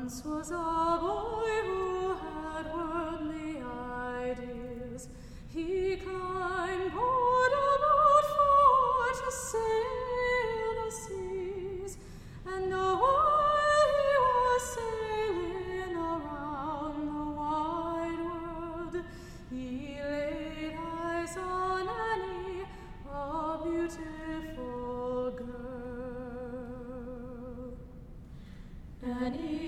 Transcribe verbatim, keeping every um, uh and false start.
Once was a boy who had worldly ideas. He climbed board about for to sail the seas, and while he was sailing around the wide world, he laid eyes on Annie, a beautiful girl. Annie